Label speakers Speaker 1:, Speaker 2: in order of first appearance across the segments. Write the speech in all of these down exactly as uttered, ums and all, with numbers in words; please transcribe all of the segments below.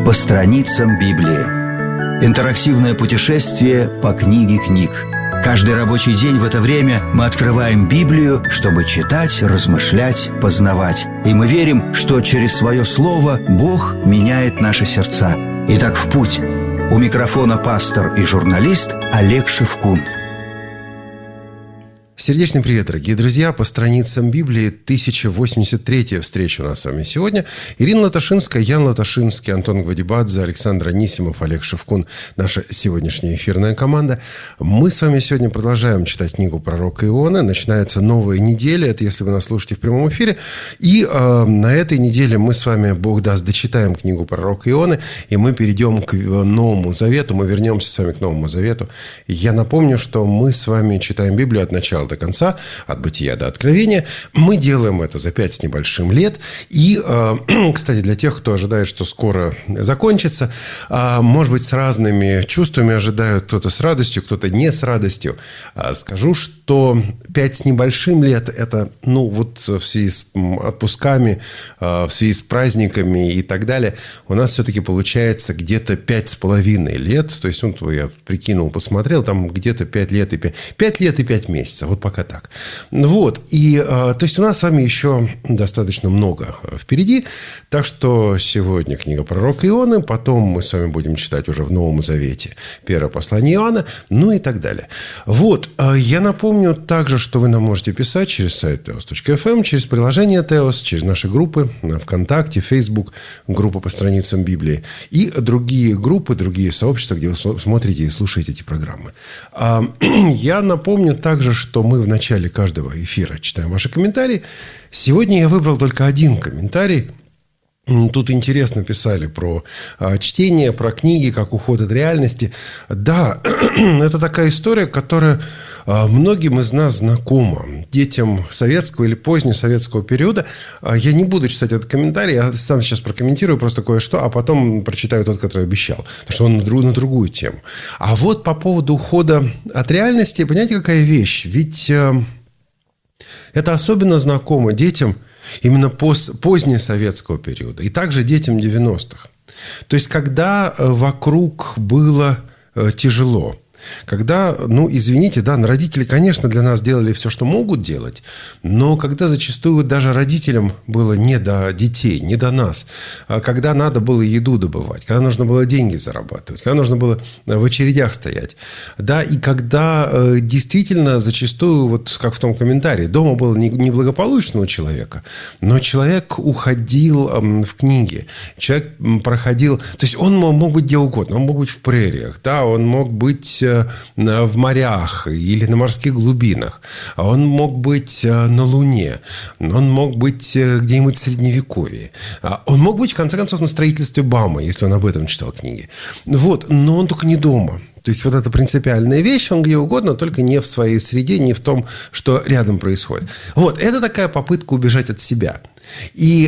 Speaker 1: По страницам Библии. Интерактивное путешествие по книге книг. Каждый рабочий день в это время мы открываем Библию, чтобы читать, размышлять, познавать. И мы верим, что через свое слово Бог меняет наши сердца. Итак, в путь. У микрофона пастор и журналист Олег Шевкун.
Speaker 2: Сердечный привет, дорогие друзья! По страницам Библии тысяча восемьдесят третья встреча у нас с вами сегодня. Ирина Латашинская, Ян Латашинский, Антон Гвадибадзе, Александр Анисимов, Олег Шевкун. Наша сегодняшняя эфирная команда. Мы с вами сегодня продолжаем читать книгу пророка Ионы. Начинается новая неделя. Это если вы нас слушаете в прямом эфире. И э, на этой неделе мы с вами, Бог даст, дочитаем книгу пророка Ионы. И мы перейдем к Новому Завету. Мы вернемся с вами к Новому Завету. Я напомню, что мы с вами читаем Библию от начала до конца, от Бытия до Откровения. Мы делаем это за пять с небольшим лет. И, кстати, для тех, кто ожидает, что скоро закончится, может быть, с разными чувствами ожидают, кто-то с радостью, кто-то не с радостью, скажу, что пять с небольшим лет – это, ну, вот в связи с отпусками, в связи с праздниками и так далее, у нас все-таки получается где-то пять с половиной лет. То есть, ну, я прикинул, посмотрел, там где-то пять лет и пять, пять лет и пять месяцев. Вот пока так. Вот. И, то есть, у нас с вами еще достаточно много впереди. Так что сегодня книга пророка Ионы. Потом мы с вами будем читать уже в Новом Завете первое послание Иоанна. Ну и так далее. Вот. Я напомню также, что вы нам можете писать через сайт теос точка эф эм, через приложение Теос, через наши группы ВКонтакте, Facebook, группа по страницам Библии и другие группы, другие сообщества, где вы смотрите и слушаете эти программы. Я напомню также, что мы в начале каждого эфира читаем ваши комментарии. Сегодня я выбрал только один комментарий. Тут интересно писали про чтение, про книги, как уход от реальности. Да, это такая история, которая многим из нас знакома. Детям советского или позднесоветского периода. Я не буду читать этот комментарий, я сам сейчас прокомментирую просто кое-что, а потом прочитаю тот, который обещал. Потому что он на другую, на другую тему. А вот по поводу ухода от реальности, понимаете, какая вещь? Ведь это особенно знакомо детям именно позднесоветского периода. И также детям девяностых. То есть, когда вокруг было тяжело. Когда, ну, извините, да, родители, конечно, для нас делали все, что могут делать, но когда зачастую даже родителям было не до детей, не до нас, когда надо было еду добывать, когда нужно было деньги зарабатывать, когда нужно было в очередях стоять, да, и когда действительно зачастую, вот как в том комментарии, дома было неблагополучно у человека, но человек уходил в книги, человек проходил, то есть он мог быть где угодно, он мог быть в прериях, да, он мог быть в морях или на морских глубинах. Он мог быть на Луне. Он мог быть где-нибудь в Средневековье. Он мог быть, в конце концов, на строительстве БАМа, если он об этом читал книги. Вот. Но он только не дома. То есть, вот эта принципиальная вещь, он где угодно, только не в своей среде, не в том, что рядом происходит. Вот. Это такая попытка убежать от себя. И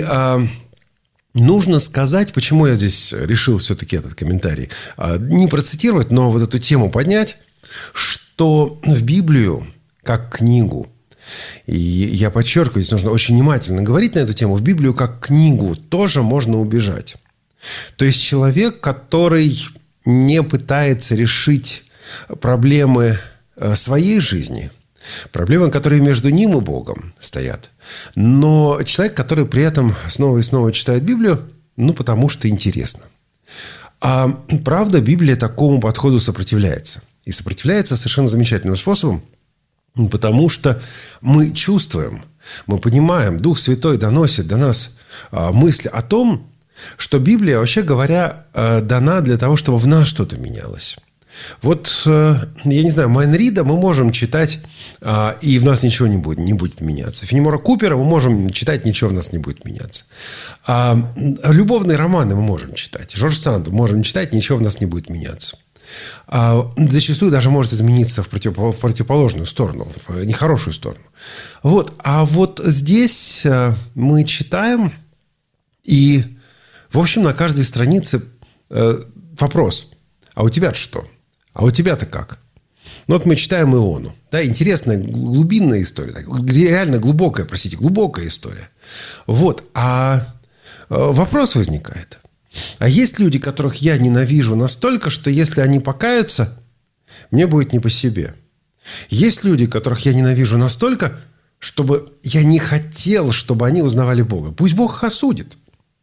Speaker 2: нужно сказать, почему я здесь решил все-таки этот комментарий не процитировать, но вот эту тему поднять, что в Библию, как книгу, и я подчеркиваю, здесь нужно очень внимательно говорить на эту тему, в Библию, как книгу, тоже можно убежать. То есть, человек, который не пытается решить проблемы своей жизни, проблемы, которые между ним и Богом стоят. Но человек, который при этом снова и снова читает Библию, ну, потому что интересно. А правда, Библия такому подходу сопротивляется. И сопротивляется совершенно замечательным способом, потому что мы чувствуем, мы понимаем, Дух Святой доносит до нас мысли о том, что Библия, вообще говоря, дана для того, чтобы в нас что-то менялось. Вот, я не знаю, Майнрида мы можем читать, и в нас ничего не будет, не будет меняться. Фенемора Купера мы можем читать, ничего в нас не будет меняться. Любовные романы мы можем читать. Жорж Санд можем читать, ничего в нас не будет меняться. Зачастую даже может измениться в противоположную сторону, в нехорошую сторону. Вот. А вот здесь мы читаем, и, в общем, на каждой странице вопрос: а у тебя-то что? А у тебя-то как? Ну, вот мы читаем Иону. Да, интересная, глубинная история. Реально глубокая, простите, глубокая история. Вот. А вопрос возникает. А есть люди, которых я ненавижу настолько, что если они покаются, мне будет не по себе. Есть люди, которых я ненавижу настолько, чтобы я не хотел, чтобы они узнавали Бога. Пусть Бог их осудит.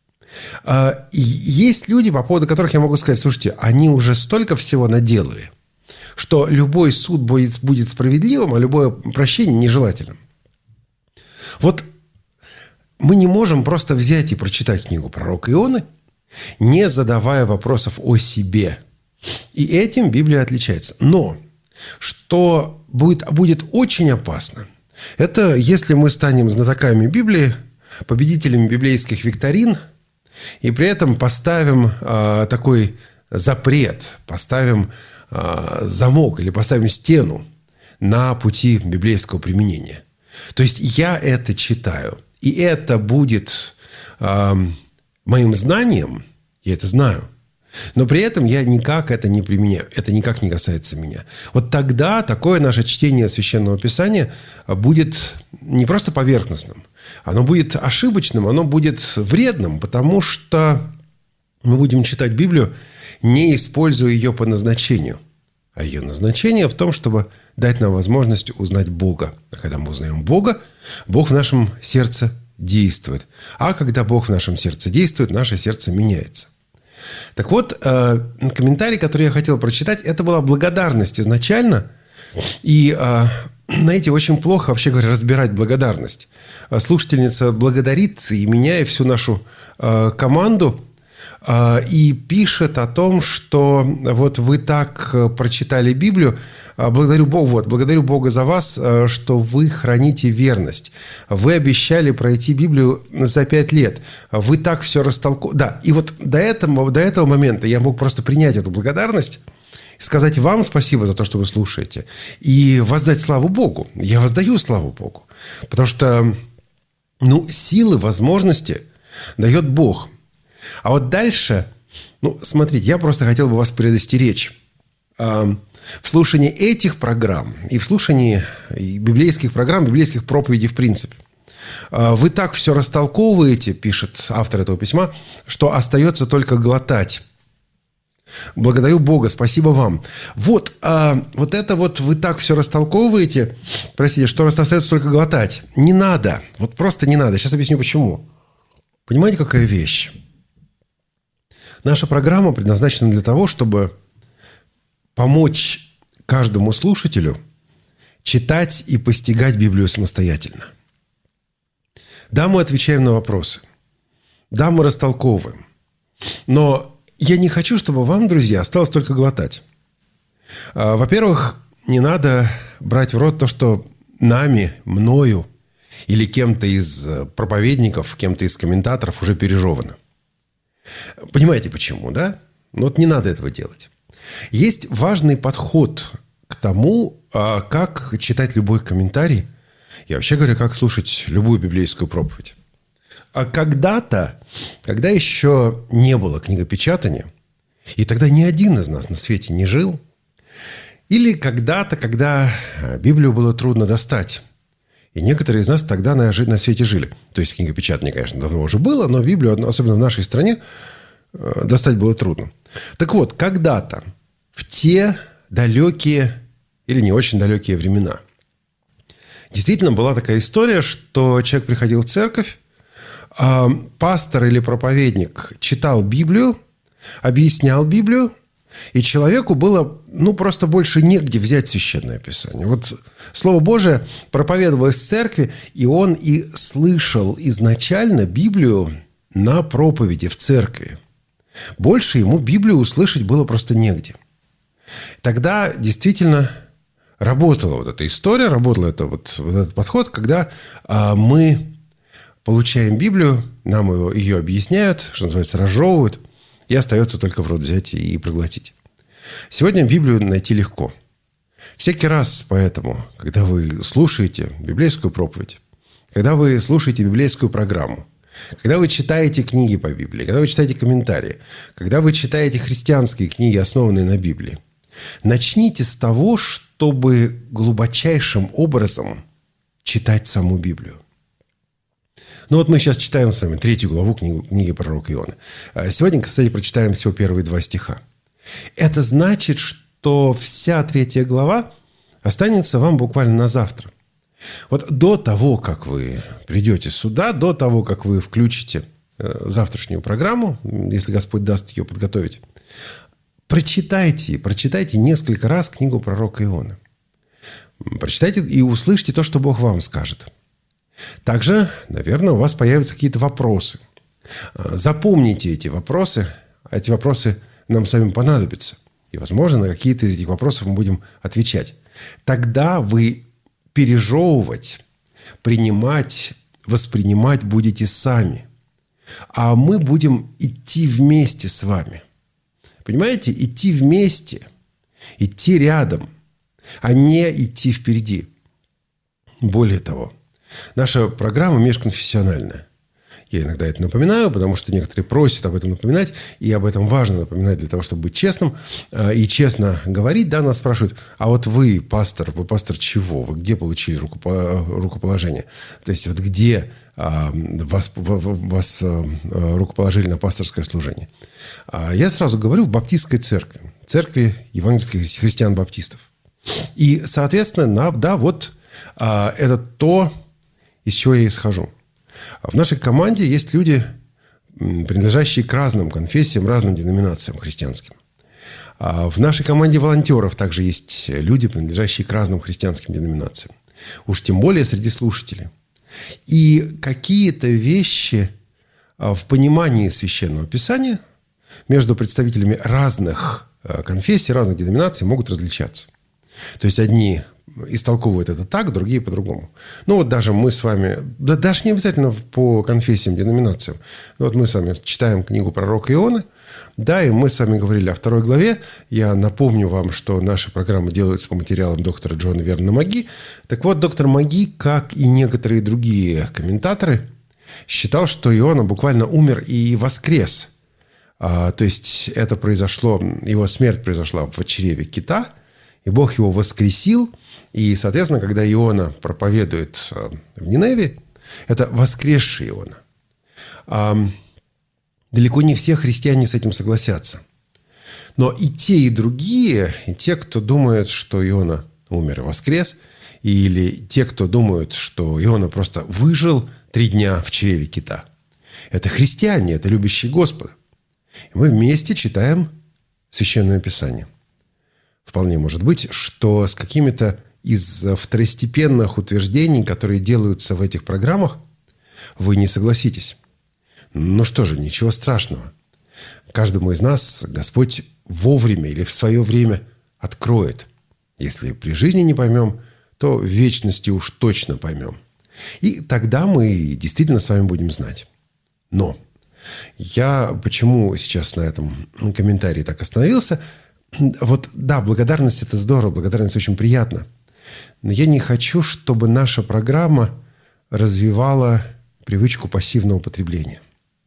Speaker 2: И есть люди, по поводу которых я могу сказать: слушайте, они уже столько всего наделали, что любой суд будет, будет справедливым, а любое прощение нежелательным. Вот мы не можем просто взять и прочитать книгу пророка Ионы, не задавая вопросов о себе. И этим Библия отличается. Но что будет, будет очень опасно, это если мы станем знатоками Библии, победителями библейских викторин, и при этом поставим э, такой запрет, поставим э, замок или поставим стену на пути библейского применения. То есть я это читаю, и это будет э, моим знанием, я это знаю, но при этом я никак это не применяю, это никак не касается меня. Вот тогда такое наше чтение Священного Писания будет не просто поверхностным, оно будет ошибочным, оно будет вредным, потому что мы будем читать Библию, не используя ее по назначению. А ее назначение в том, чтобы дать нам возможность узнать Бога. А когда мы узнаем Бога, Бог в нашем сердце действует. А когда Бог в нашем сердце действует, наше сердце меняется. Так вот, комментарий, который я хотел прочитать, это была благодарность изначально. И, знаете, очень плохо, вообще говоря, разбирать благодарность. Слушательница благодарит и меня, и всю нашу команду, и пишет о том, что вот вы так прочитали Библию, благодарю Бога, вот, благодарю Бога за вас, что вы храните верность. Вы обещали пройти Библию за пять лет. Вы так все растолковали. Да, и вот до этого, до этого момента я мог просто принять эту благодарность, сказать вам спасибо за то, что вы слушаете, и воздать славу Богу. Я воздаю славу Богу. Потому что, ну, силы, возможности дает Бог. А вот дальше, ну, смотрите, я просто хотел бы вас предостеречь. В слушании этих программ и в слушании библейских программ, библейских проповедей в принципе, вы так все растолковываете, пишет автор этого письма, что остается только глотать. Благодарю Бога, спасибо вам. Вот, а, вот это вот вы так все растолковываете, простите, что остается только глотать. Не надо, вот просто не надо. Сейчас объясню, почему. Понимаете, какая вещь? Наша программа предназначена для того, чтобы помочь каждому слушателю читать и постигать Библию самостоятельно. Да, мы отвечаем на вопросы. Да, мы растолковываем. Но я не хочу, чтобы вам, друзья, осталось только глотать. Во-первых, не надо брать в рот то, что нами, мною или кем-то из проповедников, кем-то из комментаторов уже пережевано. Понимаете, почему, да? Но вот не надо этого делать. Есть важный подход к тому, как читать любой комментарий, и вообще говоря, как слушать любую библейскую проповедь. А когда-то, когда еще не было книгопечатания, и тогда ни один из нас на свете не жил, или когда-то, когда Библию было трудно достать, и некоторые из нас тогда на, на свете жили. То есть книгопечатание, конечно, давно уже было, но Библию, особенно в нашей стране, достать было трудно. Так вот, когда-то, в те далекие или не очень далекие времена, действительно была такая история, что человек приходил в церковь, пастор или проповедник читал Библию, объяснял Библию, и человеку было, ну, просто больше негде взять Священное Писание. Вот Слово Божие проповедовалось в церкви, и он и слышал изначально Библию на проповеди в церкви. Больше ему Библию услышать было просто негде. Тогда действительно работала вот эта история, работал это, вот, вот этот подход, когда а, мы получаем Библию, нам ее, ее объясняют, что называется, разжевывают, и остается только в рот взять и проглотить. Сегодня Библию найти легко. Всякий раз поэтому, когда вы слушаете библейскую проповедь, когда вы слушаете библейскую программу, когда вы читаете книги по Библии, когда вы читаете комментарии, когда вы читаете христианские книги, основанные на Библии, начните с того, чтобы глубочайшим образом читать саму Библию. Ну вот мы сейчас читаем с вами третью главу книги, книги пророка Ионы. Сегодня, кстати, прочитаем всего первые два стиха. Это значит, что вся третья глава останется вам буквально на завтра. Вот до того, как вы придете сюда, до того, как вы включите завтрашнюю программу, если Господь даст ее подготовить, прочитайте, прочитайте несколько раз книгу пророка Ионы. Прочитайте и услышьте то, что Бог вам скажет. Также, наверное, у вас появятся какие-то вопросы. Запомните эти вопросы. Эти вопросы нам с вами понадобятся. И, возможно, на какие-то из этих вопросов мы будем отвечать. Тогда вы пережевывать, принимать, воспринимать будете сами. А мы будем идти вместе с вами. Понимаете? Идти вместе. Идти рядом. А не идти впереди. Более того, наша программа межконфессиональная. Я иногда это напоминаю, потому что некоторые просят об этом напоминать, и об этом важно напоминать для того, чтобы быть честным и честно говорить. Да, нас спрашивают, а вот вы, пастор, вы пастор чего? Вы где получили рукоположение? То есть, вот где вас, вас рукоположили на пасторское служение? Я сразу говорю, в баптистской церкви, церкви евангельских христиан-баптистов. И, соответственно, да, вот это то, из чего я исхожу. В нашей команде есть люди, принадлежащие к разным конфессиям, разным деноминациям христианским. В нашей команде волонтеров также есть люди, принадлежащие к разным христианским деноминациям. Уж тем более среди слушателей. И какие-то вещи в понимании Священного Писания между представителями разных конфессий, разных деноминаций могут различаться. То есть одни истолковывают это так, другие по-другому. Ну вот даже мы с вами, да даже не обязательно по конфессиям, деноминациям. Вот мы с вами читаем книгу пророка Ионы, да, и мы с вами говорили о второй главе. Я напомню вам, что наши программы делаются по материалам доктора Джона Вернона Маги. Так вот, доктор Маги, как и некоторые другие комментаторы, считал, что Иона буквально умер и воскрес. А, то есть это произошло, его смерть произошла в чреве кита, и Бог его воскресил. И, соответственно, когда Иона проповедует в Ниневе, это воскресший Иона. А далеко не все христиане с этим согласятся. Но и те, и другие, и те, кто думает, что Иона умер и воскрес, или те, кто думают, что Иона просто выжил три дня в чреве кита, это христиане, это любящие Господа. И мы вместе читаем Священное Писание. Вполне может быть, что с какими-то из второстепенных утверждений, которые делаются в этих программах, вы не согласитесь. Ну что же, ничего страшного. Каждому из нас Господь вовремя или в свое время откроет. Если при жизни не поймем, то в вечности уж точно поймем. И тогда мы действительно с вами будем знать. Но я почему сейчас на этом комментарии так остановился? Вот да, благодарность – это здорово, благодарность очень приятна. Но я не хочу, чтобы наша программа развивала привычку пассивного потребления.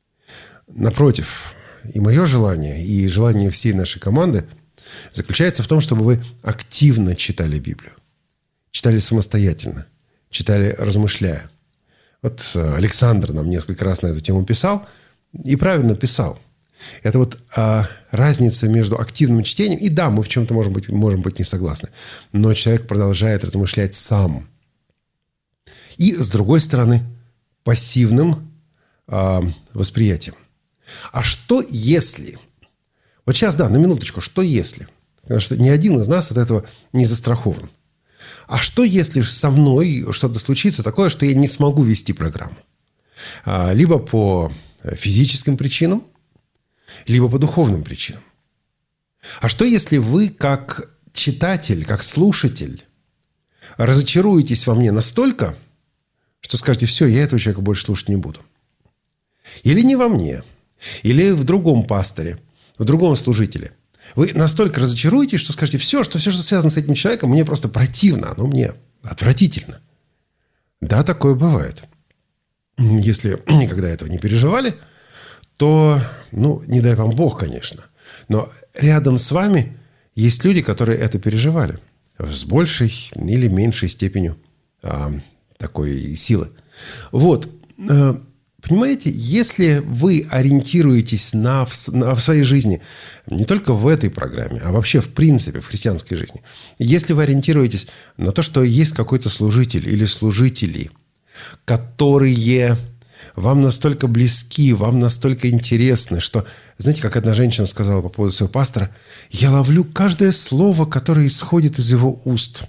Speaker 2: Напротив, и мое желание, и желание всей нашей команды заключается в том, чтобы вы активно читали Библию. Читали самостоятельно, читали размышляя. Вот Александр нам несколько раз на эту тему писал, и правильно писал. Это вот а, разница между активным чтением, и да, мы в чем-то можем быть, можем быть не согласны, но человек продолжает размышлять сам. И, с другой стороны, пассивным а, восприятием. А что если... Вот сейчас, да, на минуточку, что если? Потому что ни один из нас от этого не застрахован. А что если со мной что-то случится такое, что я не смогу вести программу? А, либо по физическим причинам, либо по духовным причинам. А что, если вы, как читатель, как слушатель, разочаруетесь во мне настолько, что скажете, все, я этого человека больше слушать не буду? Или не во мне, или в другом пасторе, в другом служителе. Вы настолько разочаруетесь, что скажете, все, что все, что связано с этим человеком, мне просто противно, оно мне отвратительно. Да, такое бывает. Если никогда этого не переживали, то, ну, не дай вам Бог, конечно, но рядом с вами есть люди, которые это переживали с большей или меньшей степенью а, такой силы. Вот. Понимаете, если вы ориентируетесь на, на, в своей жизни, не только в этой программе, а вообще в принципе в христианской жизни, если вы ориентируетесь на то, что есть какой-то служитель или служители, которые вам настолько близки, вам настолько интересны, что, знаете, как одна женщина сказала по поводу своего пастора, я ловлю каждое слово, которое исходит из его уст.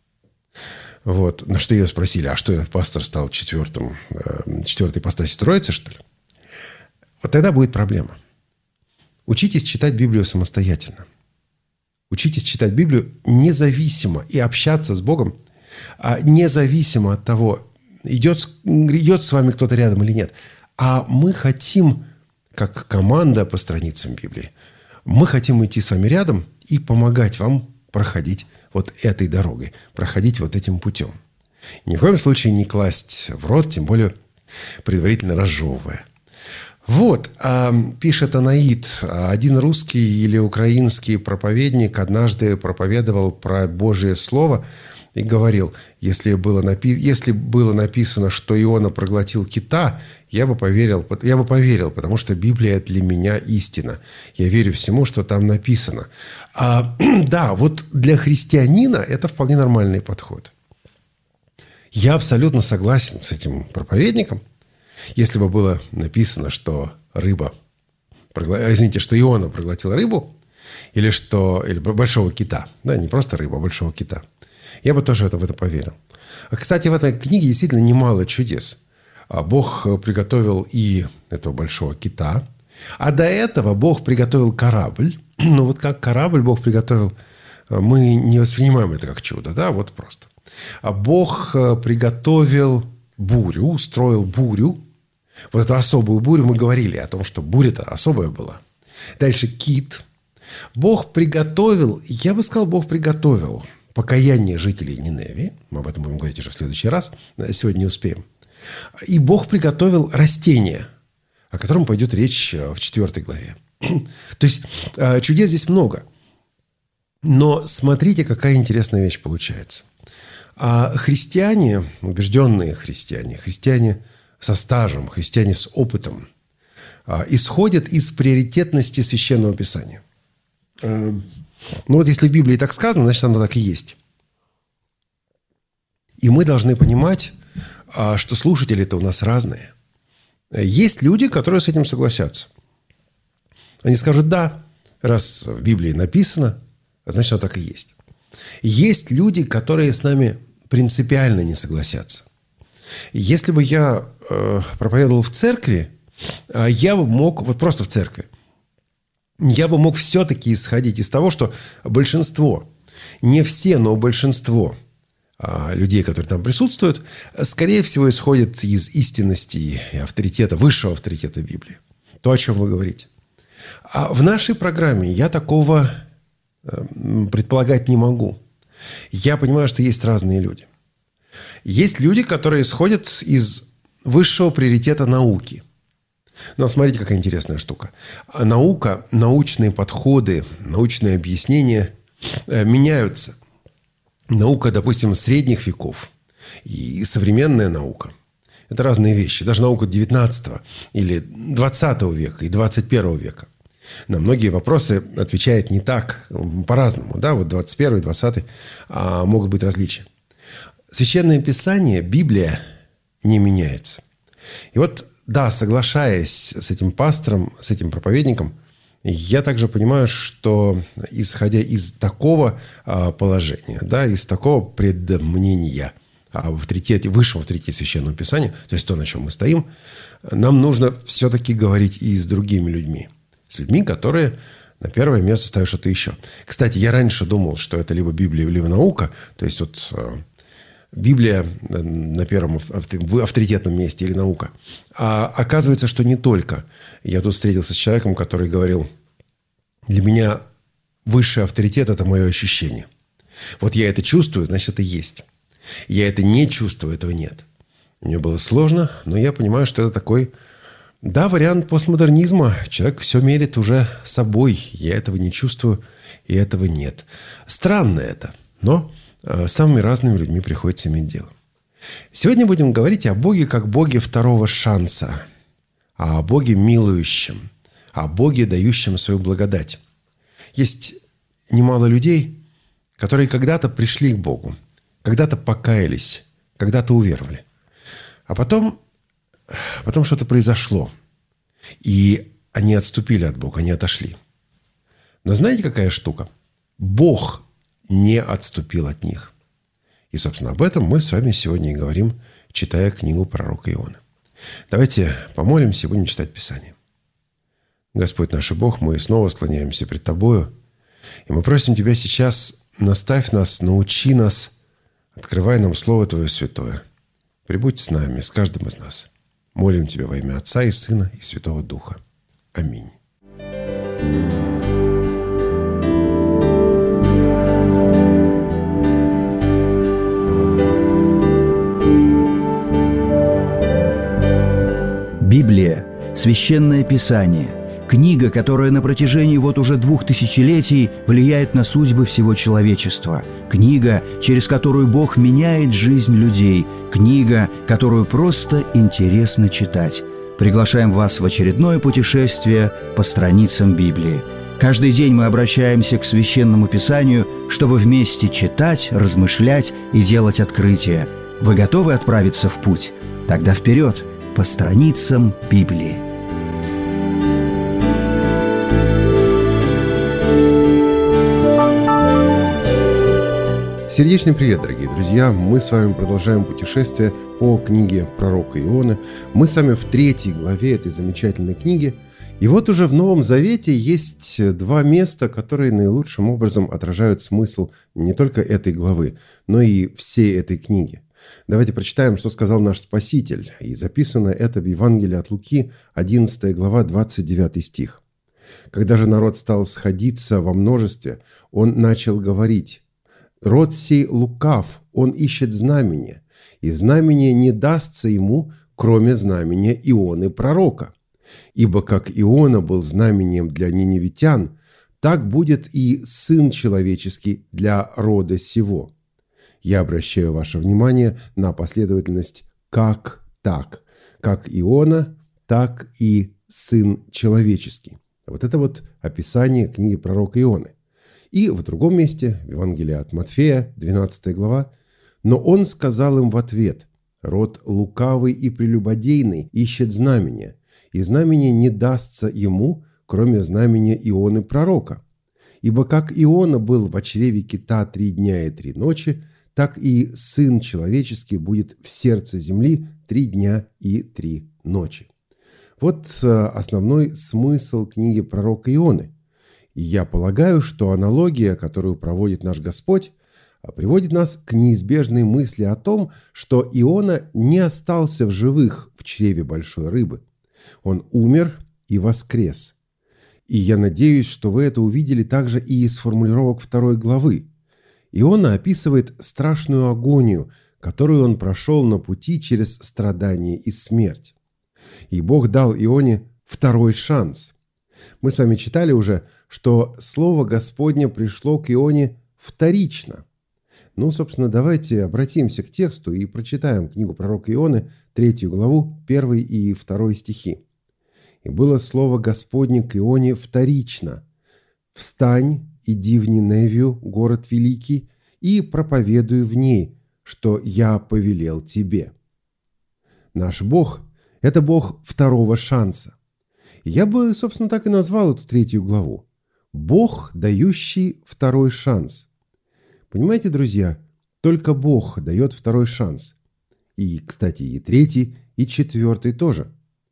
Speaker 2: Вот. На что ее спросили, а что этот пастор стал четвертым, четвертой ипостасью Троицы, что ли? Вот тогда будет проблема. Учитесь читать Библию самостоятельно. Учитесь читать Библию независимо и общаться с Богом, независимо от того, идет, идет с вами кто-то рядом или нет. А мы хотим, как команда по страницам Библии, мы хотим идти с вами рядом и помогать вам проходить вот этой дорогой, проходить вот этим путем. Ни в коем случае не класть в рот, тем более предварительно разжевывая. Вот, пишет Анаид, один русский или украинский проповедник однажды проповедовал про Божие Слово и говорил, если было, напи... если было написано, что Иона проглотил кита, я бы поверил, я бы поверил, потому что Библия для меня истина. Я верю всему, что там написано. А, да, вот для христианина это вполне нормальный подход. Я абсолютно согласен с этим проповедником. Если бы было написано, что рыба, извините, что Иона проглотил рыбу, или что или большого кита, да, не просто рыба, а большого кита, я бы тоже это, в это поверил. Кстати, в этой книге действительно немало чудес. Бог приготовил и этого большого кита, а до этого Бог приготовил корабль. Но вот как корабль Бог приготовил, мы не воспринимаем это как чудо, да, вот просто. А Бог приготовил бурю, устроил бурю. Вот эту особую бурю мы говорили о том, что буря-то особая была. Дальше кит. Бог приготовил, я бы сказал, Бог приготовил покаяние жителей Ниневии. Мы об этом будем говорить уже в следующий раз. Сегодня не успеем. И Бог приготовил растение, о котором пойдет речь в четвертой главе. То есть чудес здесь много. Но смотрите, какая интересная вещь получается. А христиане, убежденные христиане, христиане со стажем, христиане с опытом, исходят из приоритетности Священного Писания. Ну вот если в Библии так сказано, значит оно так и есть. И мы должны понимать, что слушатели-то у нас разные. Есть люди, которые с этим согласятся. Они скажут, да, раз в Библии написано, значит оно так и есть. Есть люди, которые с нами принципиально не согласятся. Если бы я э, проповедовал в церкви, я бы мог, вот просто в церкви, я бы мог все-таки исходить из того, что большинство, не все, но большинство людей, которые там присутствуют, скорее всего, исходят из истинности и авторитета, высшего авторитета Библии. То, о чем вы говорите. А в нашей программе я такого предполагать не могу. Я понимаю, что есть разные люди. Есть люди, которые исходят из высшего приоритета науки. Но смотрите, какая интересная штука. Наука, научные подходы, научные объяснения меняются. Наука, допустим, средних веков и современная наука – это разные вещи. Даже наука девятнадцатого или двадцатого века и двадцать первого века на многие вопросы отвечает не так, по-разному. Да? Вот двадцать первый, двадцатый а могут быть различия. Священное Писание, Библия не меняется. И вот, да, соглашаясь с этим пастором, с этим проповедником, я также понимаю, что исходя из такого положения, да, из такого предмнения об авторитете, высшем авторитете Священного Писания, то есть то, на чем мы стоим, нам нужно все-таки говорить и с другими людьми. С людьми, которые на первое место ставят что-то еще. Кстати, я раньше думал, что это либо Библия, либо наука. То есть вот Библия на первом авторитетном месте или наука. А оказывается, что не только. Я тут встретился с человеком, который говорил, для меня высший авторитет – это мое ощущение. Вот я это чувствую, значит, это есть. Я это не чувствую, этого нет. Мне было сложно, но я понимаю, что это такой, да, вариант постмодернизма. Человек все мерит уже собой. Я этого не чувствую, и этого нет. Странно это, но с самыми разными людьми приходится иметь дело. Сегодня будем говорить о Боге как Боге второго шанса. а о Боге милующем, о Боге, дающем свою благодать. Есть немало людей, которые когда-то пришли к Богу, когда-то покаялись, когда-то уверовали. А потом, потом что-то произошло, и они отступили от Бога, они отошли. Но знаете, какая штука? Бог не отступил от них. И, собственно, об этом мы с вами сегодня и говорим, читая книгу пророка Ионы. Давайте помолимся и будем читать Писание. Господь наш Бог, мы снова склоняемся пред Тобою, и мы просим Тебя сейчас, наставь нас, научи нас, открывай нам Слово Твое святое. Прибудь с нами, с каждым из нас. Молим Тебя во имя Отца и Сына и Святого Духа. Аминь.
Speaker 1: Библия – Священное Писание, книга, которая на протяжении вот уже двух тысячелетий влияет на судьбы всего человечества, книга, через которую Бог меняет жизнь людей, книга, которую просто интересно читать. Приглашаем вас в очередное путешествие по страницам Библии. Каждый день мы обращаемся к Священному Писанию, чтобы вместе читать, размышлять и делать открытия. Вы готовы отправиться в путь? Тогда вперед! По страницам Библии.
Speaker 2: Сердечный привет, дорогие друзья! Мы с вами продолжаем путешествие по книге пророка Ионы. Мы с вами в третьей главе этой замечательной книги. И вот уже в Новом Завете есть два места, которые наилучшим образом отражают смысл не только этой главы, но и всей этой книги. Давайте прочитаем, что сказал наш Спаситель. И записано это в Евангелии от Луки, одиннадцатая глава, двадцать девятый стих. «Когда же народ стал сходиться во множестве, он начал говорить: род сей лукав, он ищет знамения, и знамение не дастся ему, кроме знамения Ионы пророка. Ибо как Иона был знамением для ниневитян, так будет и Сын Человеческий для рода сего». Я обращаю ваше внимание на последовательность «как так». Как Иона, так и Сын Человеческий. Вот это вот описание книги пророка Ионы. И в другом месте, в Евангелии от Матфея, двенадцатая глава, «Но он сказал им в ответ: род лукавый и прелюбодейный ищет знамения, и знамение не дастся ему, кроме знамения Ионы пророка. Ибо как Иона был в чреве кита три дня и три ночи, так и Сын Человеческий будет в сердце земли три дня и три ночи». Вот основной смысл книги пророка Ионы. И я полагаю, что аналогия, которую проводит наш Господь, приводит нас к неизбежной мысли о том, что Иона не остался в живых в чреве большой рыбы. Он умер и воскрес. И я надеюсь, что вы это увидели также и из формулировок второй главы. Иона описывает страшную агонию, которую он прошел на пути через страдания и смерть. И Бог дал Ионе второй шанс. Мы с вами читали уже, что Слово Господне пришло к Ионе вторично. Ну, собственно, давайте обратимся к тексту и прочитаем книгу пророка Ионы, третью главу, первый и второй стихи. «И было Слово Господне к Ионе вторично: встань, иди в Ниневию, город великий, и проповедуй в ней, что я повелел тебе». Наш Бог – это Бог второго шанса. Я бы, собственно, так и назвал эту третью главу. Бог, дающий второй шанс. Понимаете, друзья, только Бог дает второй шанс. И, кстати, и третий, и четвертый тоже.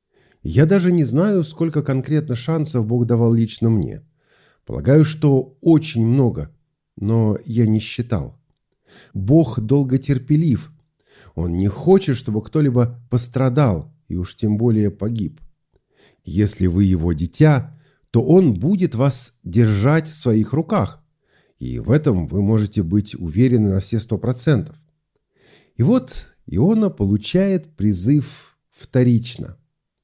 Speaker 2: Я даже не знаю, сколько конкретно шансов Бог давал лично мне. Полагаю, что очень много, но я не считал. Бог долготерпелив. Он не хочет, чтобы кто-либо пострадал, и уж тем более погиб. Если вы его дитя, то он будет вас держать в своих руках. И в этом вы можете быть уверены на все сто процентов. И вот Иона получает призыв вторично.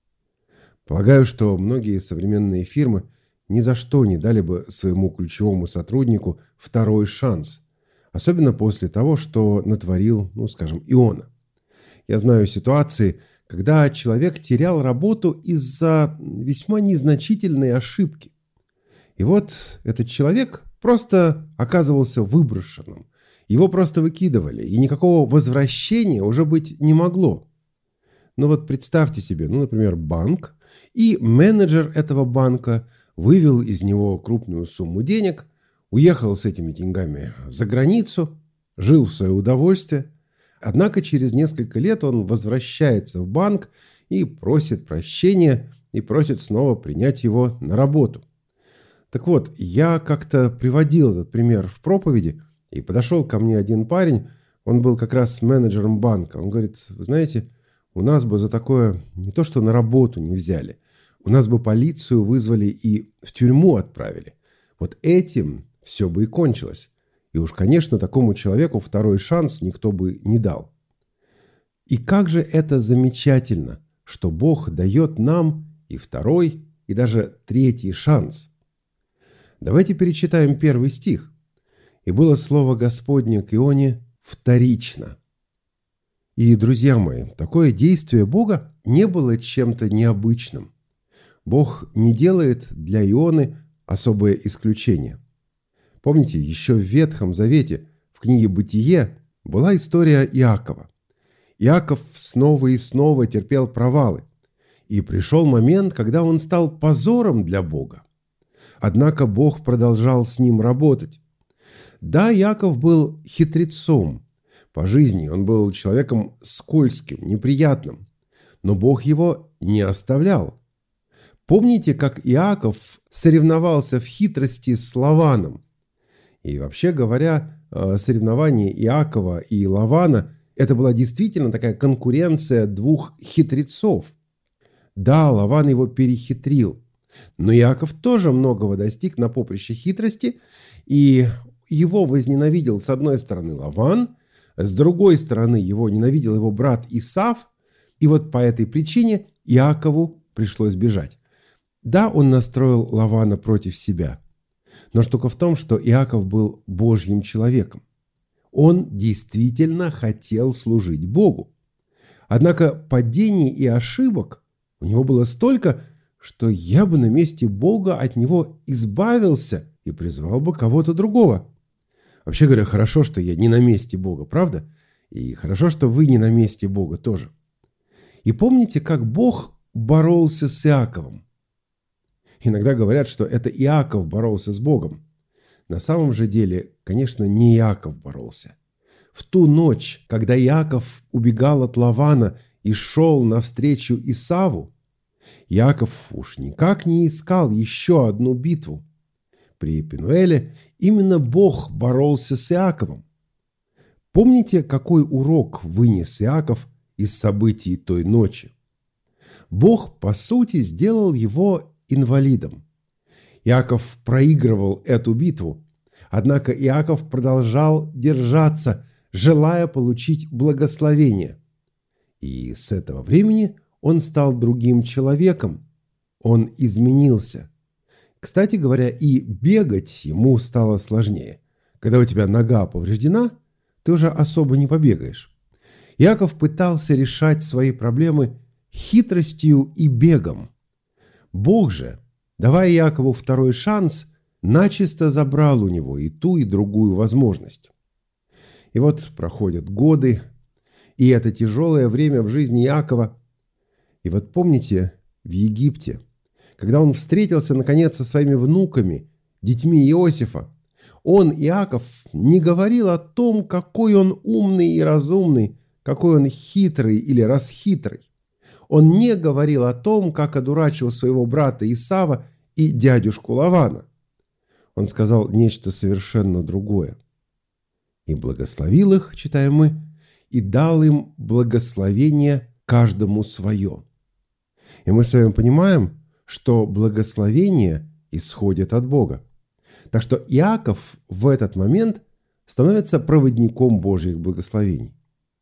Speaker 2: Полагаю, что многие современные фирмы ни за что не дали бы своему ключевому сотруднику второй шанс, особенно после того, что натворил, ну, скажем, Иона. Я знаю ситуации, когда человек терял работу из-за весьма незначительной ошибки. И вот этот человек просто оказывался выброшенным. Его просто выкидывали, и никакого возвращения уже быть не могло. Но вот представьте себе, ну, например, банк, и менеджер этого банка вывел из него крупную сумму денег, уехал с этими деньгами за границу, жил в свое удовольствие. Однако через несколько лет он возвращается в банк и просит прощения, и просит снова принять его на работу. Так вот, я как-то приводил этот пример в проповеди, и подошел ко мне один парень, он был как раз менеджером банка. Он говорит: вы знаете, у нас бы за такое не то что на работу не взяли, у нас бы полицию вызвали и в тюрьму отправили. Вот этим все бы и кончилось. И уж, конечно, такому человеку второй шанс никто бы не дал. И как же это замечательно, что Бог дает нам и второй, и даже третий шанс. Давайте перечитаем первый стих. «И было слово Господне к Ионе вторично». И, друзья мои, такое действие Бога не было чем-то необычным. Бог не делает для Ионы особое исключение. Помните, еще в Ветхом Завете, в книге «Бытие», была история Иакова. Иаков снова и снова терпел провалы. И пришел момент, когда он стал позором для Бога. Однако Бог продолжал с ним работать. Да, Иаков был хитрецом по жизни, он был человеком скользким, неприятным. Но Бог его не оставлял. Помните, как Иаков соревновался в хитрости с Лаваном? И вообще говоря, соревнование Иакова и Лавана – это была действительно такая конкуренция двух хитрецов. Да, Лаван его перехитрил, но Иаков тоже многого достиг на поприще хитрости, и его возненавидел с одной стороны Лаван, с другой стороны его ненавидел его брат Исав, и вот по этой причине Иакову пришлось бежать. Да, он настроил Лавана против себя. Но штука в том, что Иаков был Божьим человеком. Он действительно хотел служить Богу. Однако падений и ошибок у него было столько, что я бы на месте Бога от него избавился и призвал бы кого-то другого. Вообще говоря, хорошо, что я не на месте Бога, правда? И хорошо, что вы не на месте Бога тоже. И помните, как Бог боролся с Иаковом? Иногда говорят, что это Иаков боролся с Богом. На самом же деле, конечно, не Иаков боролся. В ту ночь, когда Иаков убегал от Лавана и шел навстречу Исаву, Иаков уж никак не искал еще одну битву. При Пенуэле именно Бог боролся с Иаковом. Помните, какой урок вынес Иаков из событий той ночи? Бог, по сути, сделал его инвалидом. Иаков проигрывал эту битву, однако Иаков продолжал держаться, желая получить благословение. И с этого времени он стал другим человеком. Он изменился. Кстати говоря, и бегать ему стало сложнее. Когда у тебя нога повреждена, ты уже особо не побегаешь. Иаков пытался решать свои проблемы хитростью и бегом. Бог же, давая Иакову второй шанс, начисто забрал у него и ту, и другую возможность. И вот проходят годы, и это тяжелое время в жизни Иакова. И вот помните, в Египте, когда он встретился наконец со своими внуками, детьми Иосифа, он, Иаков, не говорил о том, какой он умный и разумный, какой он хитрый или расхитрый. Он не говорил о том, как одурачил своего брата Исава и дядюшку Лавана. Он сказал нечто совершенно другое. «И благословил их», читаем мы, «и дал им благословение каждому свое». И мы с вами понимаем, что благословение исходит от Бога. Так что Иаков в этот момент становится проводником Божьих благословений.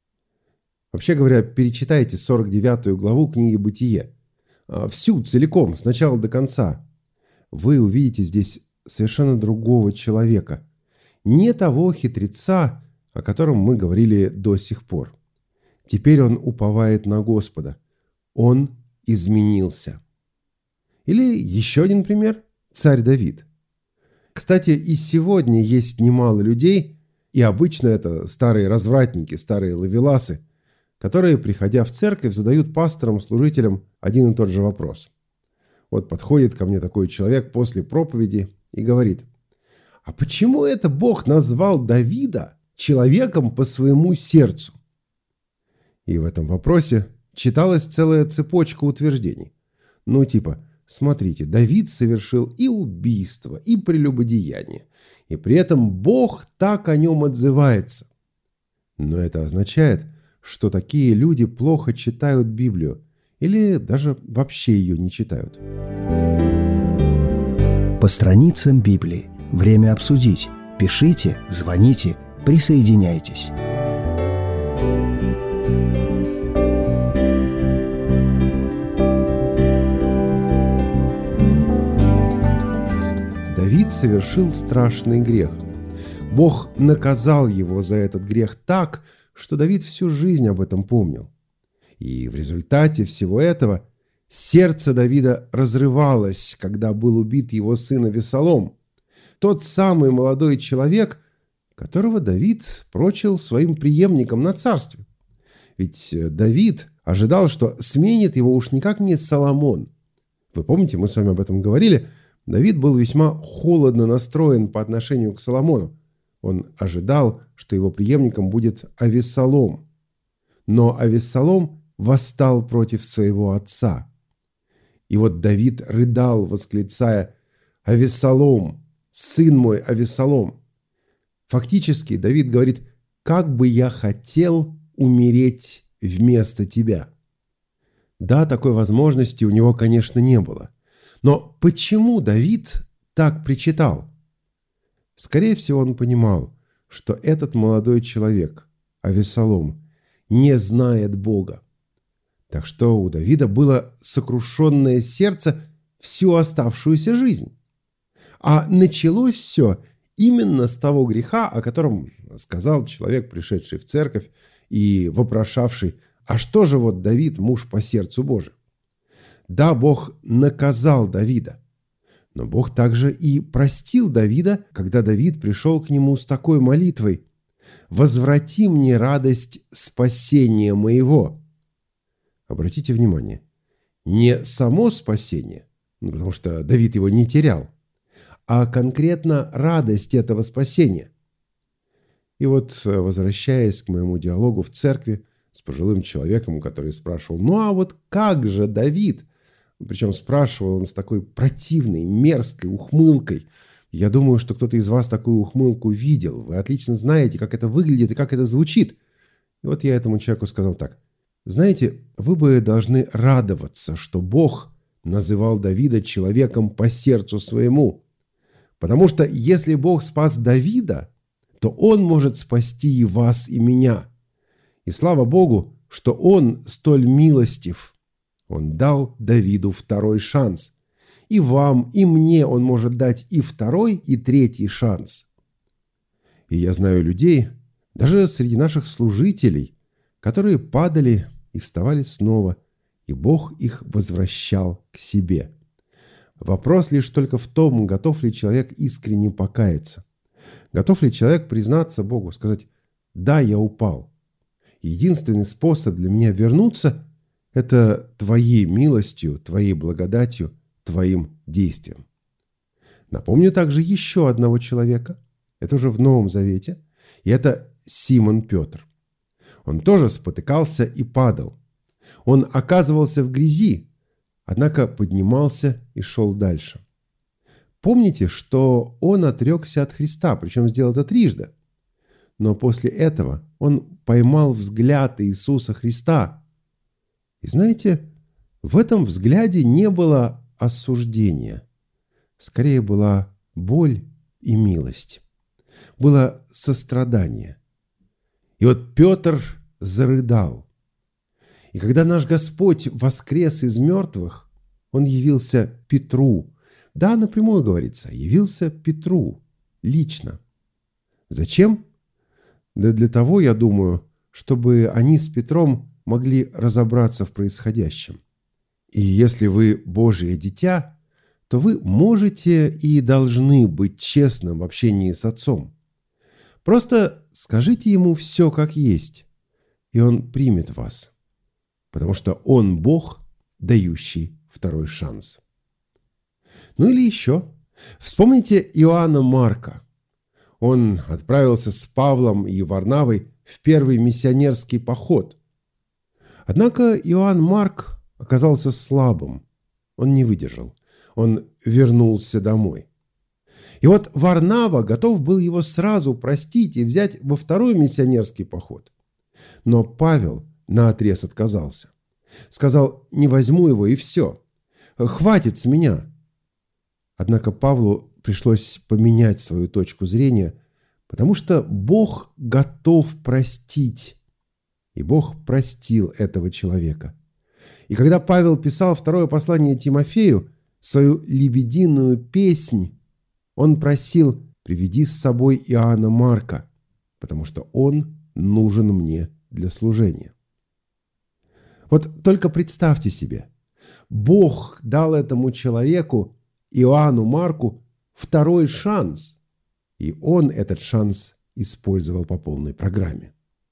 Speaker 2: Вообще говоря, перечитайте сорок девятую главу книги «Бытие». Всю, целиком, с начала до конца. Вы увидите здесь совершенно другого человека. Не того хитреца, о котором мы говорили до сих пор. Теперь он уповает на Господа. он изменился. Или еще один пример – царь Давид. Кстати, и сегодня есть немало людей, и обычно это старые развратники, старые ловеласы, которые, приходя в церковь, задают пасторам, служителям один и тот же вопрос. Вот подходит ко мне такой человек после проповеди и говорит: а почему это Бог назвал Давида человеком по своему сердцу? И в этом вопросе читалась целая цепочка утверждений. Ну типа, смотрите, Давид совершил и убийство, и прелюбодеяние, и при этом Бог так о нем отзывается. Но это означает, что такие люди плохо читают Библию или даже вообще ее не читают.
Speaker 1: По страницам Библии. Время обсудить. Пишите, звоните, присоединяйтесь.
Speaker 2: Давид совершил страшный грех. Бог наказал его за этот грех так, что Давид всю жизнь об этом помнил. И в результате всего этого сердце Давида разрывалось, когда был убит его сын Авессалом, тот самый молодой человек, которого Давид прочил своим преемником на царстве. Ведь Давид ожидал, что сменит его уж никак не Соломон. Вы помните, мы с вами об этом говорили, Давид был весьма холодно настроен по отношению к Соломону. Он ожидал, что его преемником будет Авессалом. Но Авессалом восстал против своего отца. И вот Давид рыдал, восклицая: «Авессалом, сын мой Авессалом!» Фактически Давид говорит: «Как бы я хотел умереть вместо тебя!» Да, такой возможности у него, конечно, не было. Но почему Давид так причитал? Скорее всего, он понимал, что этот молодой человек, Авессалом, не знает Бога. Так что у Давида было сокрушенное сердце всю оставшуюся жизнь. А началось все именно с того греха, о котором сказал человек, пришедший в церковь и вопрошавший: а что же вот Давид, муж по сердцу Божию? Да, Бог наказал Давида, но Бог также и простил Давида, когда Давид пришел к нему с такой молитвой: «Возврати мне радость спасения моего». Обратите внимание, не само спасение, ну, потому что Давид его не терял, а конкретно радость этого спасения. И вот, возвращаясь к моему диалогу в церкви с пожилым человеком, который спрашивал: ну а вот как же Давид? Причем спрашивал он с такой противной, мерзкой ухмылкой. Я думаю, что кто-то из вас такую ухмылку видел. Вы отлично знаете, как это выглядит и как это звучит. И вот я этому человеку сказал так: знаете, вы бы должны радоваться, что Бог называл Давида человеком по сердцу своему. Потому что если Бог спас Давида, то Он может спасти и вас, и меня. И слава Богу, что Он столь милостив. Он дал Давиду второй шанс. И вам, и мне Он может дать и второй, и третий шанс. И я знаю людей, даже среди наших служителей, которые падали и вставали снова, и Бог их возвращал к себе. Вопрос лишь только в том, готов ли человек искренне покаяться. Готов ли человек признаться Богу, сказать: «Да, я упал. Единственный способ для меня вернуться – это Твоей милостью, Твоей благодатью, Твоим действием». Напомню также еще одного человека. Это уже в Новом Завете. И это Симон Петр. Он тоже спотыкался и падал. Он оказывался в грязи, однако поднимался и шел дальше. Помните, что он отрекся от Христа, причем сделал это трижды. Но после этого он поймал взгляд Иисуса Христа. И знаете, в этом взгляде не было осуждения. Скорее была боль и милость. Было сострадание. И вот Петр зарыдал. И когда наш Господь воскрес из мертвых, Он явился Петру. Да, напрямую говорится, явился Петру лично. Зачем? Да для того, я думаю, чтобы они с Петром могли разобраться в происходящем. И если вы Божие дитя, то вы можете и должны быть честным в общении с Отцом. Просто скажите Ему все как есть, и Он примет вас, потому что Он Бог, дающий второй шанс. Ну или еще. Вспомните Иоанна Марка. Он отправился с Павлом и Варнавой в первый миссионерский поход. Однако Иоанн Марк оказался слабым. Он не выдержал. Он вернулся домой. И вот Варнава готов был его сразу простить и взять во второй миссионерский поход. Но Павел наотрез отказался. Сказал: «Не возьму его, и все. Хватит с меня». Однако Павлу пришлось поменять свою точку зрения, потому что Бог готов простить. И Бог простил этого человека. И когда Павел писал второе послание Тимофею, свою лебединую песнь, он просил: «Приведи с собой Иоанна Марка, потому что он нужен мне для служения». Вот только представьте себе, Бог дал этому человеку, Иоанну Марку, второй шанс, и он этот шанс использовал по полной программе.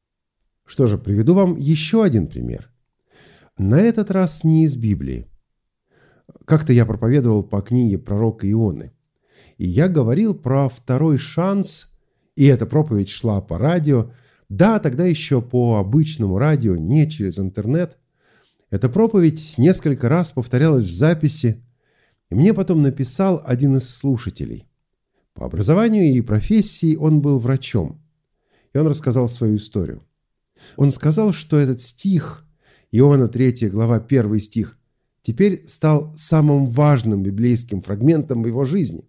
Speaker 2: Что же, приведу вам еще один пример. На этот раз не из Библии. Как-то я проповедовал по книге пророка Ионы, и я говорил про второй шанс, и эта проповедь шла по радио. Да, тогда еще по обычному радио, не через интернет. Эта проповедь несколько раз повторялась в записи, и мне потом написал один из слушателей. По образованию и профессии он был врачом, и он рассказал свою историю. Он сказал, что этот стих, Иоанна третья глава, первый стих, теперь стал самым важным библейским фрагментом в его жизни.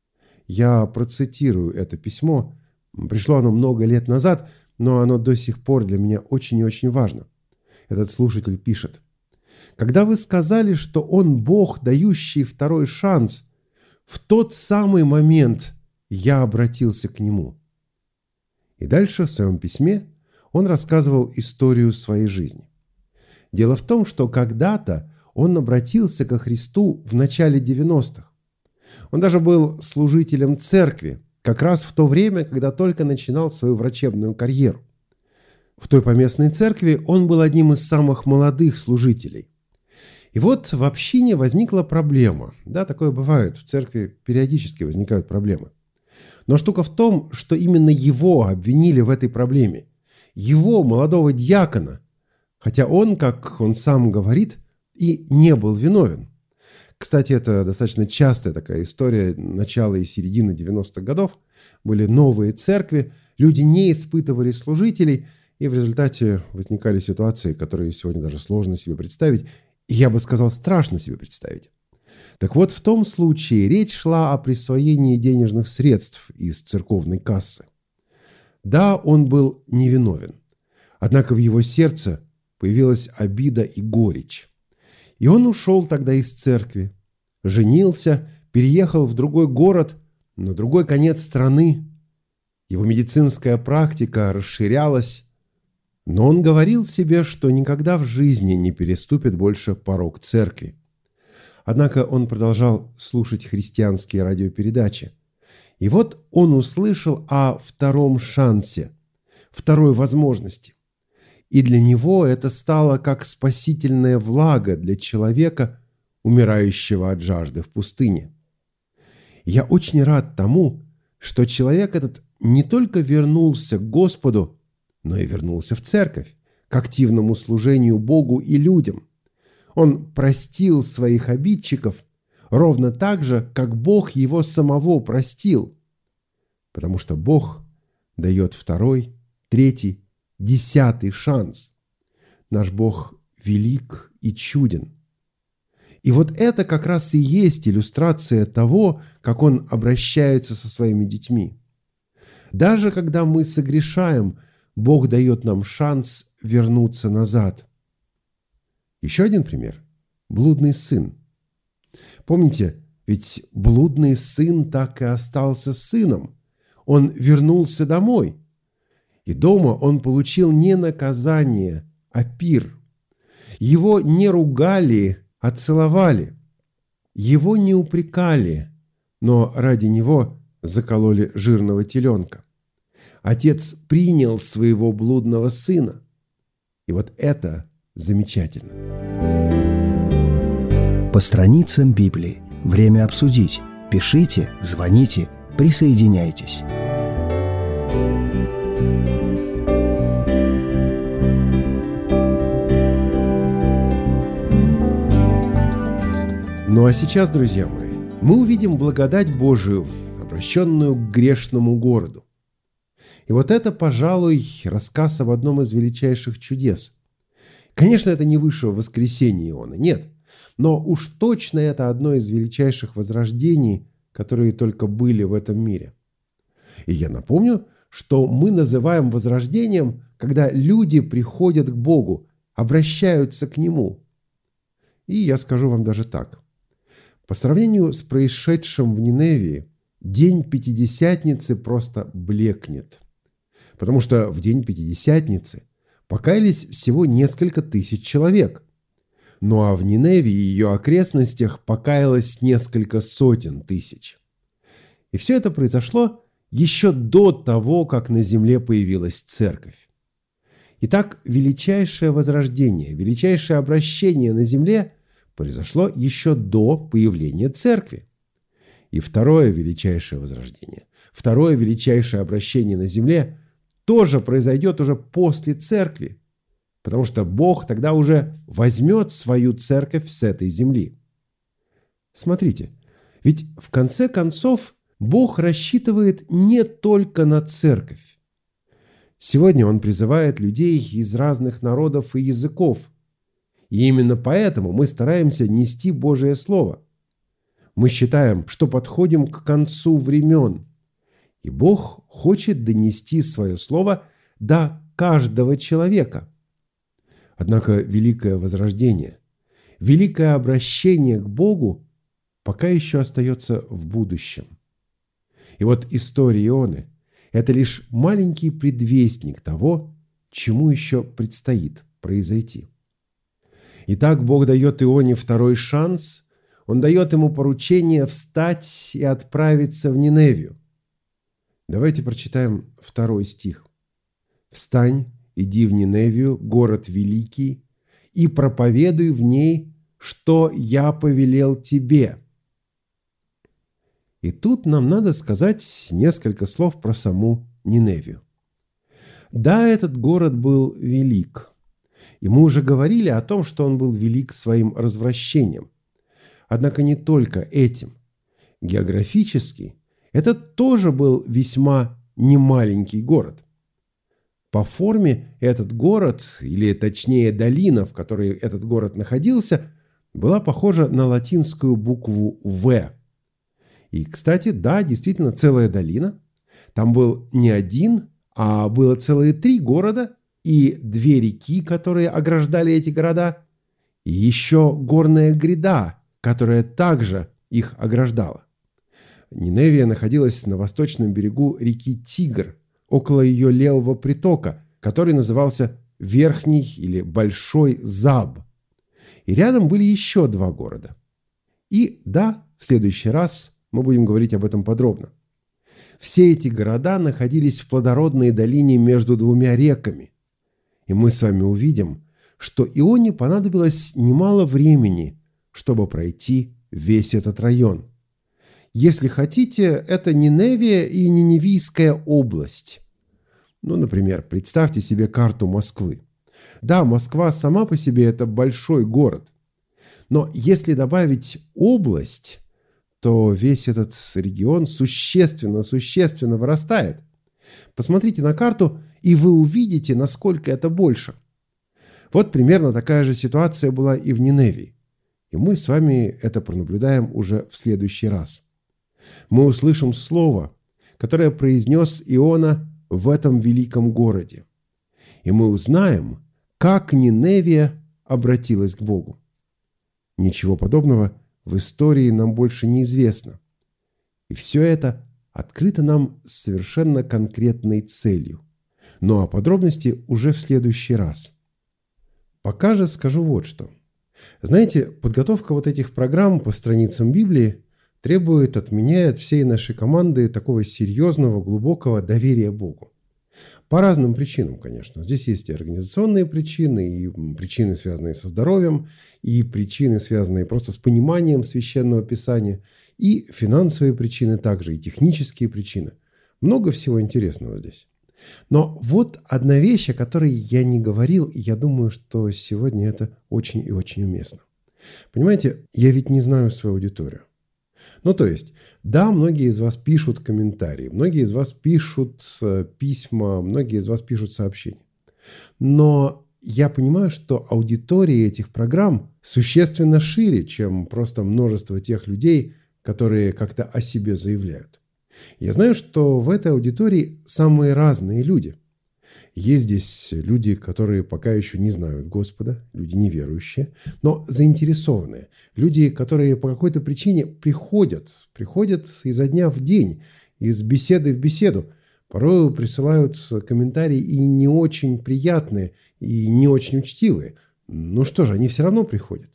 Speaker 2: Я процитирую это письмо. Пришло оно много лет назад, но оно до сих пор для меня очень и очень важно. Этот слушатель пишет: «Когда вы сказали, что Он Бог, дающий второй шанс, в тот самый момент я обратился к Нему». И дальше в своем письме он рассказывал историю своей жизни. Дело в том, что когда-то он обратился ко Христу в начале девяностых. Он даже был служителем церкви, как раз в то время, когда только начинал свою врачебную карьеру. В той поместной церкви он был одним из самых молодых служителей. И вот в общине возникла проблема. Да, такое бывает, в церкви периодически возникают проблемы. Но штука в том, что именно его обвинили в этой проблеме. Его, молодого диакона, хотя он, как он сам говорит, и не был виновен. Кстати, это достаточно частая такая история начала и середины девяностых годов. Были новые церкви, люди не испытывали служителей, и в результате возникали ситуации, которые сегодня даже сложно себе представить, и я бы сказал, страшно себе представить. Так вот, в том случае речь шла о присвоении денежных средств из церковной кассы. Да, он был невиновен, однако в его сердце появилась обида и горечь. И он ушел тогда из церкви, женился, переехал в другой город, на другой конец страны. Его медицинская практика расширялась, но он говорил себе, что никогда в жизни не переступит больше порог церкви. Однако он продолжал слушать христианские радиопередачи. И вот он услышал о втором шансе, второй возможности. И для него это стало как спасительная влага для человека, умирающего от жажды в пустыне. Я очень рад тому, что человек этот не только вернулся к Господу, но и вернулся в церковь, к активному служению Богу и людям. Он простил своих обидчиков ровно так же, как Бог его самого простил. Потому что Бог дает второй, третий, десятый шанс. Наш Бог велик и чуден. И вот это как раз и есть иллюстрация того, как Он обращается со своими детьми. Даже когда мы согрешаем, Бог дает нам шанс вернуться назад. Еще один пример. Блудный сын. Помните, ведь блудный сын так и остался сыном. Он вернулся домой. И дома он получил не наказание, а пир. Его не ругали а целовали. Его не упрекали, но ради него закололи жирного теленка. Отец принял своего блудного сына. И вот это замечательно.
Speaker 1: По страницам Библии. Время обсудить. Пишите, звоните, присоединяйтесь.
Speaker 2: Ну а сейчас, друзья мои, мы увидим благодать Божию, обращенную к грешному городу. И вот это, пожалуй, рассказ об одном из величайших чудес. Конечно, это не высшего воскресения Ионы, нет. Но уж точно это одно из величайших возрождений, которые только были в этом мире. И я напомню, что мы называем возрождением, когда люди приходят к Богу, обращаются к Нему. И я скажу вам даже так. По сравнению с происшедшим в Ниневии, день Пятидесятницы просто блекнет. Потому что в день Пятидесятницы покаялись всего несколько тысяч человек. Ну а в Ниневии и ее окрестностях покаялось несколько сотен тысяч. И все это произошло еще до того, как на земле появилась церковь. Итак, величайшее возрождение, величайшее обращение на земле произошло еще до появления церкви. И второе величайшее возрождение, второе величайшее обращение на земле тоже произойдет уже после церкви, потому что Бог тогда уже возьмет свою церковь с этой земли. Смотрите, ведь в конце концов Бог рассчитывает не только на церковь. Сегодня Он призывает людей из разных народов и языков. И именно поэтому мы стараемся нести Божие Слово. Мы считаем, что подходим к концу времен. И Бог хочет донести свое Слово до каждого человека. Однако великое возрождение, великое обращение к Богу пока еще остается в будущем. И вот история Ионы – это лишь маленький предвестник того, чему еще предстоит произойти. Итак, Бог дает Ионе второй шанс. Он дает ему поручение встать и отправиться в Ниневию. Давайте прочитаем второй стих. «Встань, иди в Ниневию, город великий, и проповедуй в ней, что я повелел тебе». И тут нам надо сказать несколько слов про саму Ниневию. Да, этот город был велик. И мы уже говорили о том, что он был велик своим развращением. Однако не только этим. Географически это тоже был весьма немаленький город. По форме этот город, или точнее долина, в которой этот город находился, была похожа на латинскую букву «В». И, кстати, да, действительно целая долина. Там был не один, а было целые три города и две реки, которые ограждали эти города, и еще горная гряда, которая также их ограждала. Ниневия находилась на восточном берегу реки Тигр, около ее левого притока, который назывался Верхний или Большой Заб. И рядом были еще два города. И да, в следующий раз мы будем говорить об этом подробно. Все эти города находились в плодородной долине между двумя реками. И мы с вами увидим, что Ионе понадобилось немало времени, чтобы пройти весь этот район. Если хотите, это Ниневия и Ниневийская область. Ну, например, представьте себе карту Москвы. Да, Москва сама по себе это большой город. Но если добавить область, то весь этот регион существенно-существенно вырастает. Посмотрите на карту, и вы увидите, насколько это больше. Вот примерно такая же ситуация была и в Ниневии. И мы с вами это пронаблюдаем уже в следующий раз. Мы услышим слово, которое произнес Иона в этом великом городе. И мы узнаем, как Ниневия обратилась к Богу. Ничего подобного в истории нам больше не известно. И все это открыто нам с совершенно конкретной целью. Ну а подробности уже в следующий раз. Пока же скажу вот что. Знаете, подготовка вот этих программ по страницам Библии требует от меня и от всей нашей команды такого серьезного, глубокого доверия Богу. По разным причинам, конечно. Здесь есть и организационные причины, и причины, связанные со здоровьем, и причины, связанные просто с пониманием Священного Писания, и финансовые причины также, и технические причины. Много всего интересного здесь. Но вот одна вещь, о которой я не говорил, и я думаю, что сегодня это очень и очень уместно. Понимаете, я ведь не знаю свою аудиторию. Ну, то есть, да, многие из вас пишут комментарии, многие из вас пишут письма, многие из вас пишут сообщения. Но я понимаю, что аудитория этих программ существенно шире, чем просто множество тех людей, которые как-то о себе заявляют. Я знаю, что в этой аудитории самые разные люди. Есть здесь люди, которые пока еще не знают Господа, люди неверующие, но заинтересованные. Люди, которые по какой-то причине приходят, приходят изо дня в день, из беседы в беседу. Порой присылают комментарии и не очень приятные, и не очень учтивые. Ну что же, они все равно приходят.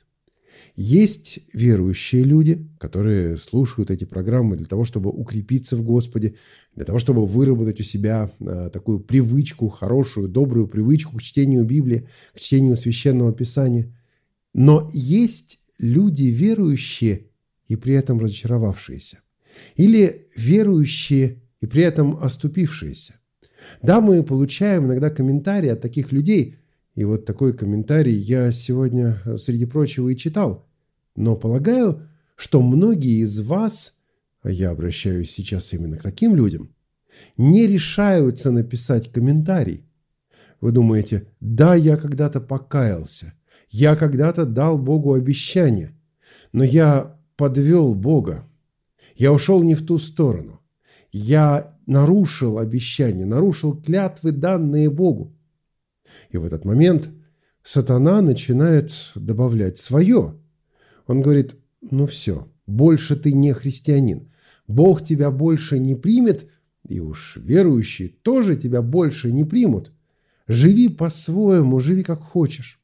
Speaker 2: Есть верующие люди, которые слушают эти программы для того, чтобы укрепиться в Господе, для того, чтобы выработать у себя такую привычку, хорошую, добрую привычку к чтению Библии, к чтению Священного Писания. Но есть люди верующие и при этом разочаровавшиеся. Или верующие и при этом оступившиеся. Да, мы получаем иногда комментарии от таких людей, и вот такой комментарий я сегодня, среди прочего, и читал. Но полагаю, что многие из вас, а я обращаюсь сейчас именно к таким людям, не решаются написать комментарий. Вы думаете, да, я когда-то покаялся, я когда-то дал Богу обещание, но я подвел Бога, я ушел не в ту сторону, я нарушил обещание, нарушил клятвы, данные Богу. И в этот момент сатана начинает добавлять свое. Он говорит, ну все, больше ты не христианин. Бог тебя больше не примет, и уж верующие тоже тебя больше не примут. Живи по-своему, живи как хочешь.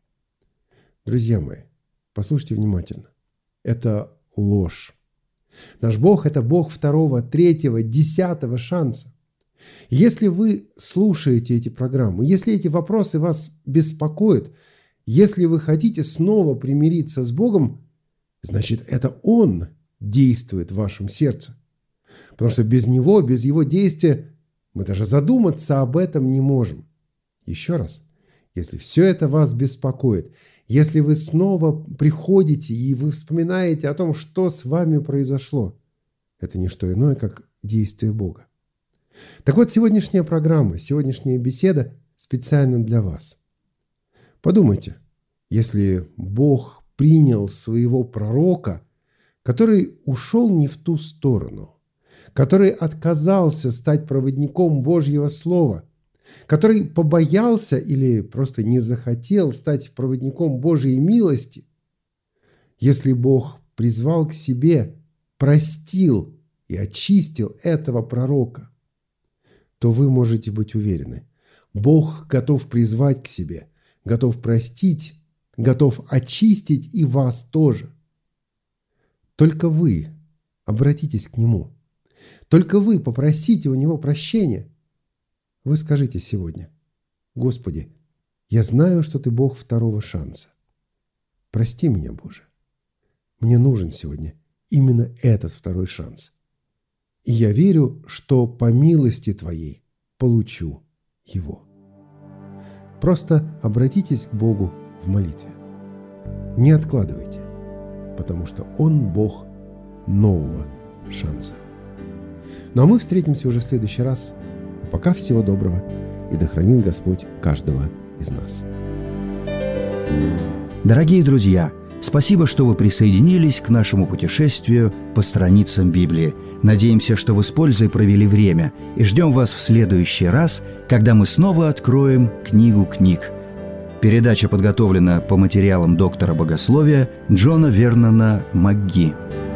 Speaker 2: Друзья мои, послушайте внимательно. Это ложь. Наш Бог – это Бог второго, третьего, десятого шанса. Если вы слушаете эти программы, если эти вопросы вас беспокоят, если вы хотите снова примириться с Богом, значит, это Он действует в вашем сердце. Потому что без Него, без Его действия мы даже задуматься об этом не можем. Еще раз, если все это вас беспокоит, если вы снова приходите и вы вспоминаете о том, что с вами произошло, это не что иное, как действие Бога. Так вот, сегодняшняя программа, сегодняшняя беседа специально для вас. Подумайте, если Бог принял своего пророка, который ушел не в ту сторону, который отказался стать проводником Божьего Слова, который побоялся или просто не захотел стать проводником Божьей милости, если Бог призвал к себе, простил и очистил этого пророка, то вы можете быть уверены, Бог готов призвать к себе, готов простить, готов очистить и вас тоже. Только вы обратитесь к Нему. Только вы попросите у Него прощения. Вы скажите сегодня, Господи, я знаю, что Ты Бог второго шанса. Прости меня, Боже. Мне нужен сегодня именно этот второй шанс. И я верю, что по милости Твоей получу его. Просто обратитесь к Богу в молитве. Не откладывайте, потому что Он Бог нового шанса. Ну а мы встретимся уже в следующий раз. Пока всего доброго, и да хранит Господь каждого из нас.
Speaker 1: Дорогие друзья, спасибо, что вы присоединились к нашему путешествию по страницам Библии. Надеемся, что вы с пользой провели время, и ждем вас в следующий раз, когда мы снова откроем книгу книг. Передача подготовлена по материалам доктора богословия Джона Вернона МакГи.